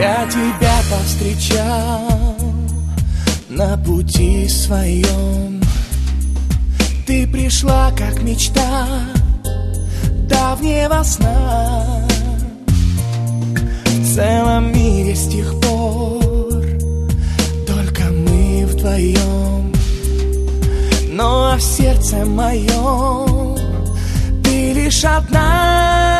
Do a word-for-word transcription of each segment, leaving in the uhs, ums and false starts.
Я тебя повстречал на пути своем. Ты пришла, как мечта давнего сна. В целом мире с тех пор только мы вдвоем. Но в сердце моем ты лишь одна.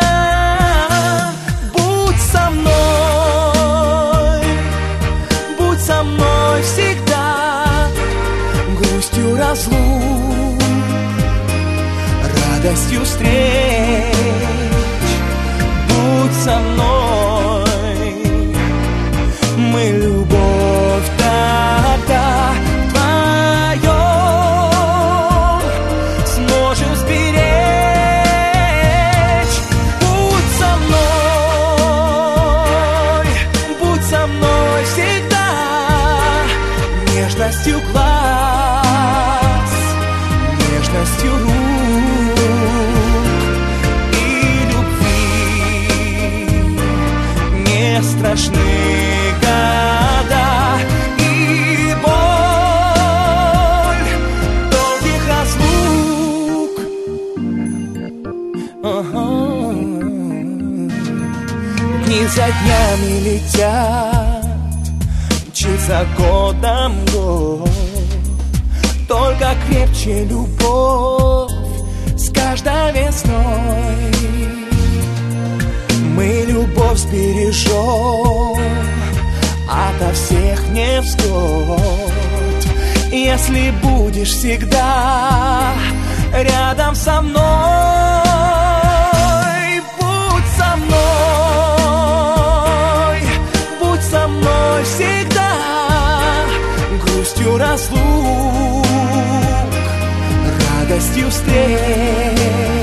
Будь со мной, будь со мной всегда. Грустью разлук, радостью встреч. Будь со мной, мы любовь тогда вдвоем сможем сберечь. Будь со мной, будь со мной всегда. Нежностью глаз, нежностью рук и любви не страшны года и боль долгих разлук. Ага. Дни за днями летят, мчится годом год. Только крепче любовь с каждой весной. Мы любовь сбережем ото всех невзгод, если будешь всегда рядом со мной. Будь со мной, будь со мной всегда. Грустью разлук, радостью встреч.